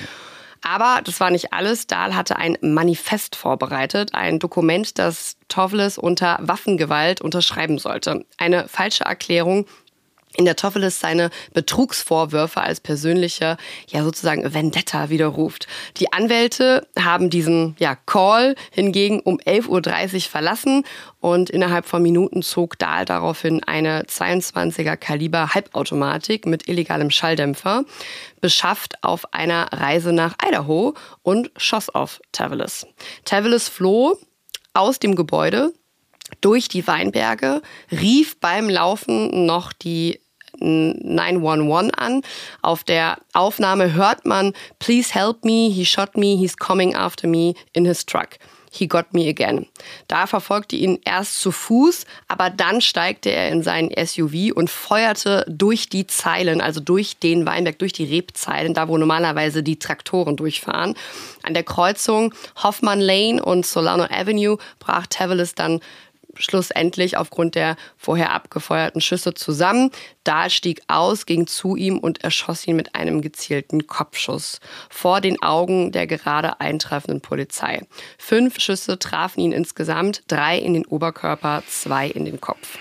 Aber das war nicht alles. Dahl hatte ein Manifest vorbereitet, ein Dokument, das Tovelis unter Waffengewalt unterschreiben sollte. Eine falsche Erklärung, in der Tovelis seine Betrugsvorwürfe als persönliche, ja sozusagen Vendetta widerruft. Die Anwälte haben diesen ja, Call hingegen um elf Uhr dreißig verlassen und innerhalb von Minuten zog Dahl daraufhin eine zweiundzwanziger Kaliber Halbautomatik mit illegalem Schalldämpfer, beschafft auf einer Reise nach Idaho und schoss auf Tovelis. Tovelis floh aus dem Gebäude durch die Weinberge, rief beim Laufen noch die neun eins eins an. Auf der Aufnahme hört man, "Please help me, he shot me, he's coming after me in his truck. He got me again." Da verfolgte ihn erst zu Fuß, aber dann steigte er in seinen S U V und feuerte durch die Zeilen, also durch den Weinberg, durch die Rebzeilen, da wo normalerweise die Traktoren durchfahren. An der Kreuzung Hoffman Lane und Solano Avenue brach Tovelis dann schlussendlich aufgrund der vorher abgefeuerten Schüsse zusammen. Dahl stieg aus, ging zu ihm und erschoss ihn mit einem gezielten Kopfschuss vor den Augen der gerade eintreffenden Polizei. Fünf Schüsse trafen ihn insgesamt, drei in den Oberkörper, zwei in den Kopf.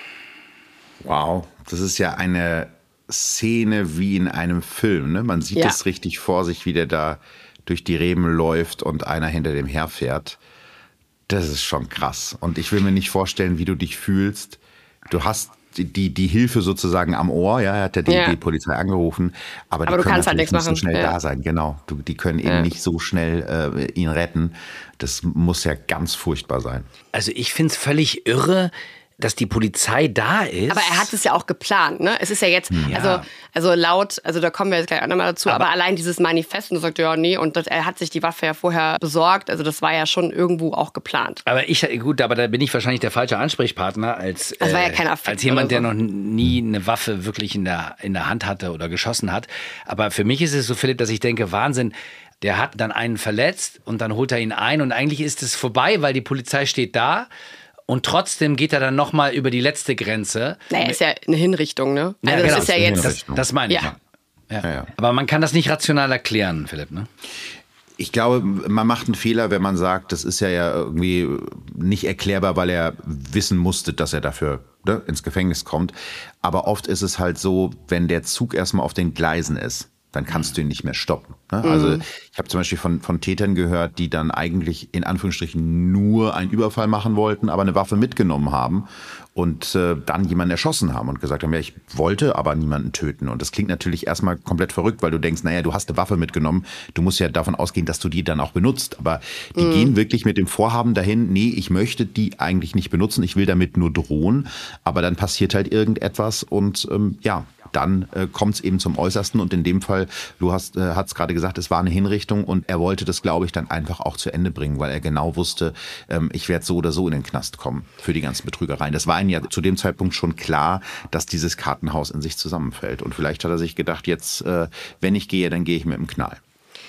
Wow, das ist ja eine Szene wie in einem Film, ne? Man sieht es ja. richtig vor sich, wie der da durch die Reben läuft und einer hinter dem herfährt. Das ist schon krass. Und ich will mir nicht vorstellen, wie du dich fühlst. Du hast die, die Hilfe sozusagen am Ohr. Ja, er hat ja die, ja. die Polizei angerufen. Aber, aber die können natürlich halt nicht so schnell ja. da sein. Genau. Du, die können eben ja. nicht so schnell äh, ihn retten. Das muss ja ganz furchtbar sein. Also ich finde es völlig irre, dass die Polizei da ist. Aber er hat es ja auch geplant, ne? Es ist ja jetzt, ja. also also laut, also da kommen wir jetzt gleich auch nochmal dazu, aber, aber allein dieses Manifest und sagt, ja, nee, und das, er hat sich die Waffe ja vorher besorgt, also das war ja schon irgendwo auch geplant. Aber ich, gut, aber da bin ich wahrscheinlich der falsche Ansprechpartner als, das war ja kein Affekt als jemand, so. der noch nie eine Waffe wirklich in der, in der Hand hatte oder geschossen hat. Aber für mich ist es so, Philipp, dass ich denke, Wahnsinn, Der hat dann einen verletzt und dann holt er ihn ein und eigentlich ist es vorbei, weil die Polizei steht da. Und trotzdem geht er dann nochmal über die letzte Grenze. Naja, ist ja eine Hinrichtung, ne? Ja, also genau, das ist ja jetzt. Das, das meine ich. Ja. Ja. Ja, ja. Aber man kann das nicht rational erklären, Philipp, ne? Ich glaube, man macht einen Fehler, wenn man sagt, das ist ja, ja irgendwie nicht erklärbar, weil er wissen musste, dass er dafür ne, ins Gefängnis kommt. Aber oft ist es halt so, wenn der Zug erstmal auf den Gleisen ist, dann kannst du ihn nicht mehr stoppen. Ne? Mhm. Also ich habe zum Beispiel von, von Tätern gehört, die dann eigentlich in Anführungsstrichen nur einen Überfall machen wollten, aber eine Waffe mitgenommen haben und äh, dann jemanden erschossen haben und gesagt haben, ja, ich wollte aber niemanden töten. Und das klingt natürlich erstmal komplett verrückt, weil du denkst, naja, du hast eine Waffe mitgenommen, du musst ja davon ausgehen, dass du die dann auch benutzt. Aber die mhm. gehen wirklich mit dem Vorhaben dahin, nee, ich möchte die eigentlich nicht benutzen, ich will damit nur drohen. Aber dann passiert halt irgendetwas und ähm, ja, dann äh, kommt es eben zum Äußersten und in dem Fall, du hast äh, es gerade gesagt, es war eine Hinrichtung und er wollte das, glaube ich, dann einfach auch zu Ende bringen, weil er genau wusste, ähm, ich werde so oder so in den Knast kommen für die ganzen Betrügereien. Das war ihm ja zu dem Zeitpunkt schon klar, dass dieses Kartenhaus in sich zusammenfällt und vielleicht hat er sich gedacht, jetzt, äh, wenn ich gehe, dann gehe ich mit dem Knall.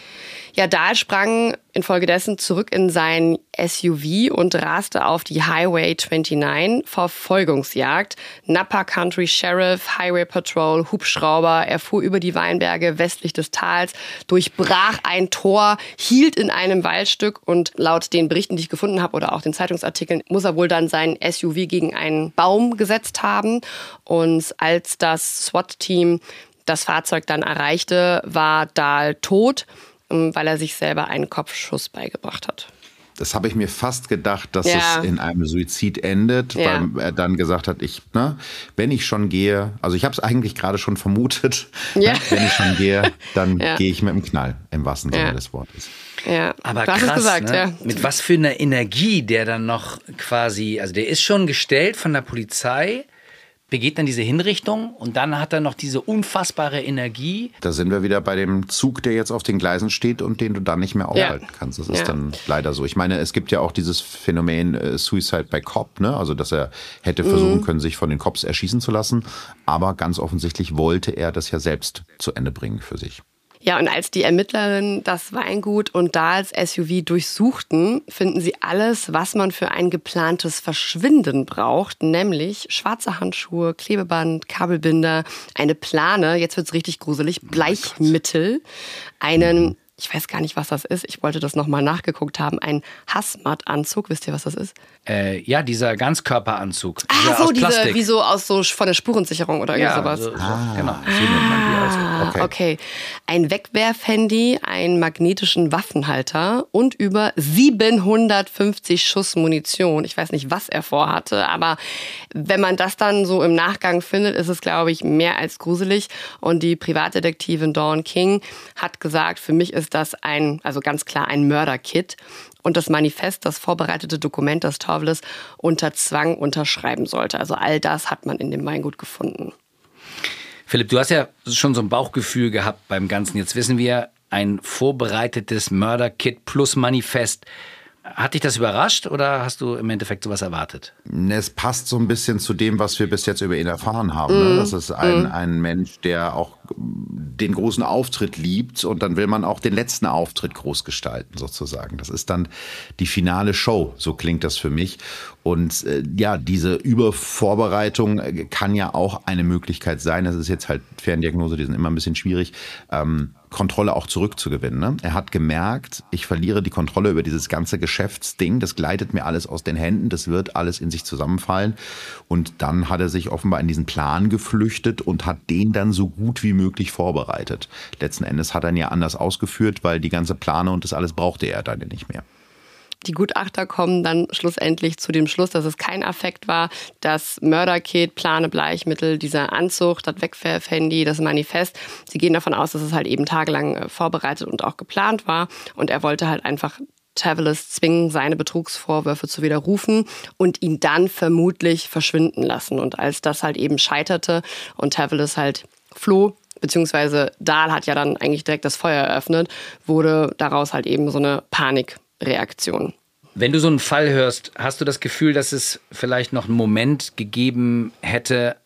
Ja, Dahl sprang infolgedessen zurück in sein S U V und raste auf die Highway neunundzwanzig, Verfolgungsjagd. Napa Country Sheriff, Highway Patrol, Hubschrauber. Er fuhr über die Weinberge westlich des Tals, durchbrach ein Tor, hielt in einem Waldstück und laut den Berichten, die ich gefunden habe oder auch den Zeitungsartikeln, muss er wohl dann sein S U V gegen einen Baum gesetzt haben. Und als das SWAT-Team das Fahrzeug dann erreichte, war Dahl tot, weil er sich selber einen Kopfschuss beigebracht hat. Das habe ich mir fast gedacht, dass ja. es in einem Suizid endet, ja. weil er dann gesagt hat, ich, ne, wenn ich schon gehe, also ich habe es eigentlich gerade schon vermutet, ja. ne, wenn ich schon gehe, dann ja. gehe ich mit dem Knall, im wahrsten Sinne ja. des Wortes. Ja, aber du hast krass, es gesagt, ne? ja. Mit was für einer Energie der dann noch quasi, also der ist schon gestellt von der Polizei, begeht dann diese Hinrichtung und dann hat er noch diese unfassbare Energie. Da sind wir wieder bei dem Zug, der jetzt auf den Gleisen steht und den du dann nicht mehr aufhalten ja. kannst. Das ist ja. dann leider so. Ich meine, es gibt ja auch dieses Phänomen äh, Suicide by Cop, ne? Also dass er hätte versuchen mhm. können, sich von den Cops erschießen zu lassen. Aber ganz offensichtlich wollte er das ja selbst zu Ende bringen für sich. Ja, und als die Ermittlerinnen das Weingut und Dahls S U V durchsuchten, finden sie alles, was man für ein geplantes Verschwinden braucht, nämlich schwarze Handschuhe, Klebeband, Kabelbinder, eine Plane, jetzt wird's richtig gruselig, Bleichmittel, einen, ich weiß gar nicht, was das ist, ich wollte das nochmal nachgeguckt haben, ein Hazmat-Anzug, wisst ihr, was das ist? Äh, ja, dieser Ganzkörperanzug. Ah, so, aus diese, Plastik. Wie so aus so von der Spurensicherung oder ja, sowas. So, so, ah, genau. So nennt man die also. Okay. okay. Ein Wegwerfhandy, einen magnetischen Waffenhalter und über siebenhundertfünfzig Schuss Munition. Ich weiß nicht, was er vorhatte, aber wenn man das dann so im Nachgang findet, ist es, glaube ich, mehr als gruselig. Und die Privatdetektivin Dawn King hat gesagt, für mich ist das ein, also ganz klar ein Mörderkit. Und das Manifest, das vorbereitete Dokument, das Torvalds unter Zwang unterschreiben sollte. Also all das hat man in dem Weingut gefunden. Philipp, du hast ja schon so ein Bauchgefühl gehabt beim Ganzen. Jetzt wissen wir, ein vorbereitetes Mörderkit plus Manifest. Hat dich das überrascht oder hast du im Endeffekt sowas erwartet? Es passt so ein bisschen zu dem, was wir bis jetzt über ihn erfahren haben. Mm. Ne? Das ist ein, mm. ein Mensch, der auch den großen Auftritt liebt und dann will man auch den letzten Auftritt groß gestalten sozusagen. Das ist dann die finale Show, so klingt das für mich. Und äh, ja, diese Übervorbereitung kann ja auch eine Möglichkeit sein. Das ist jetzt halt Ferndiagnose, die sind immer ein bisschen schwierig. Ähm, Kontrolle auch zurückzugewinnen. Ne? Er hat gemerkt, ich verliere die Kontrolle über dieses ganze Geschäftsding, das gleitet mir alles aus den Händen, das wird alles in sich zusammenfallen. Und dann hat er sich offenbar in diesen Plan geflüchtet und hat den dann so gut wie möglich vorbereitet. Letzten Endes hat er ihn ja anders ausgeführt, weil die ganze Plane und das alles brauchte er dann nicht mehr. Die Gutachter kommen dann schlussendlich zu dem Schluss, dass es kein Affekt war. Das Mörderkit, Plane, Bleichmittel, dieser Anzug, das Wegwerfhandy, das Manifest. Sie gehen davon aus, dass es halt eben tagelang vorbereitet und auch geplant war. Und er wollte halt einfach Tavalis zwingen, seine Betrugsvorwürfe zu widerrufen und ihn dann vermutlich verschwinden lassen. Und als das halt eben scheiterte und Tavalis halt floh, beziehungsweise Dahl hat ja dann eigentlich direkt das Feuer eröffnet, wurde daraus halt eben so eine Panikreaktion. Wenn du so einen Fall hörst, hast du das Gefühl, dass es vielleicht noch einen Moment gegeben hätte,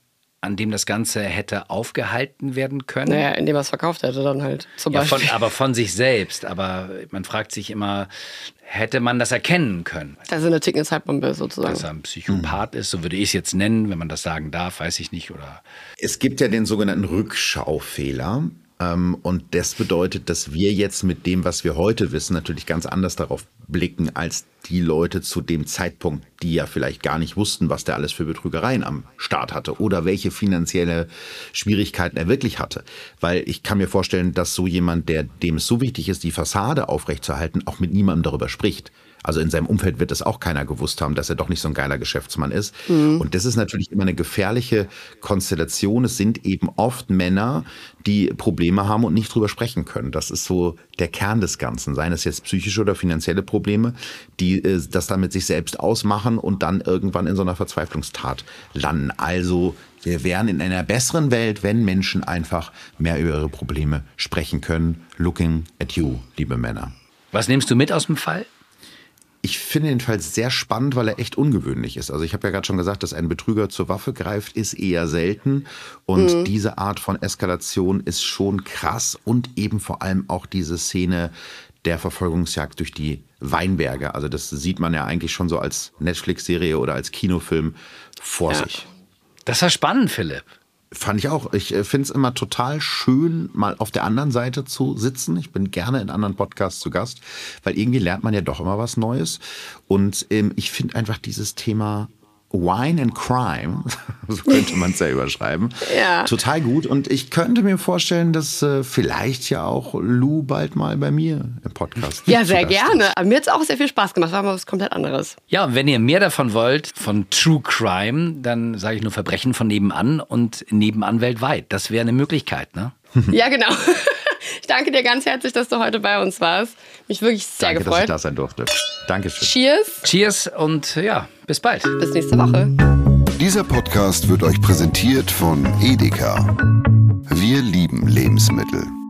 an dem das Ganze hätte aufgehalten werden können? Naja, indem er es verkauft hätte dann halt zum ja, Beispiel. Von, aber von sich selbst. Aber man fragt sich immer, hätte man das erkennen können? Das ist eine tickende Zeitbombe sozusagen. Dass er ein Psychopath mhm. ist, so würde ich es jetzt nennen, wenn man das sagen darf, weiß ich nicht. Oder es gibt ja den sogenannten Rückschaufehler. Und das bedeutet, dass wir jetzt mit dem, was wir heute wissen, natürlich ganz anders darauf blicken als die Leute zu dem Zeitpunkt, die ja vielleicht gar nicht wussten, was der alles für Betrügereien am Start hatte oder welche finanzielle Schwierigkeiten er wirklich hatte. Weil ich kann mir vorstellen, dass so jemand, der dem es so wichtig ist, die Fassade aufrechtzuerhalten, auch mit niemandem darüber spricht. Also in seinem Umfeld wird es auch keiner gewusst haben, dass er doch nicht so ein geiler Geschäftsmann ist. Mhm. Und das ist natürlich immer eine gefährliche Konstellation. Es sind eben oft Männer, die Probleme haben und nicht drüber sprechen können. Das ist so der Kern des Ganzen. Seien es jetzt psychische oder finanzielle Probleme, die äh, das dann mit sich selbst ausmachen und dann irgendwann in so einer Verzweiflungstat landen. Also wir wären in einer besseren Welt, wenn Menschen einfach mehr über ihre Probleme sprechen können. Looking at you, liebe Männer. Was nimmst du mit aus dem Fall? Ich finde den Fall sehr spannend, weil er echt ungewöhnlich ist. Also ich habe ja gerade schon gesagt, dass ein Betrüger zur Waffe greift, ist eher selten. Und mhm. diese Art von Eskalation ist schon krass. Und eben vor allem auch diese Szene der Verfolgungsjagd durch die Weinberge. Also das sieht man ja eigentlich schon so als Netflix-Serie oder als Kinofilm vor ja. sich. Das war spannend, Philipp. Fand ich auch. Ich finde es immer total schön, mal auf der anderen Seite zu sitzen. Ich bin gerne in anderen Podcasts zu Gast, weil irgendwie lernt man ja doch immer was Neues. Und ähm, ich finde einfach dieses Thema Wine and Crime, so könnte man es ja überschreiben, ja. total gut. Und ich könnte mir vorstellen, dass äh, vielleicht ja auch Lou bald mal bei mir im Podcast Ja, sehr gerne. Aber mir hat es auch sehr viel Spaß gemacht. War mal was komplett anderes. Ja, und wenn ihr mehr davon wollt, von True Crime, dann sage ich nur Verbrechen von nebenan und nebenan weltweit. Das wäre eine Möglichkeit, ne? Ja, genau. Ich danke dir ganz herzlich, dass du heute bei uns warst. Mich wirklich sehr danke, gefreut. Danke, dass ich da sein durfte. Dankeschön. Cheers. Cheers und ja, bis bald. Bis nächste Woche. Dieser Podcast wird euch präsentiert von Edeka. Wir lieben Lebensmittel.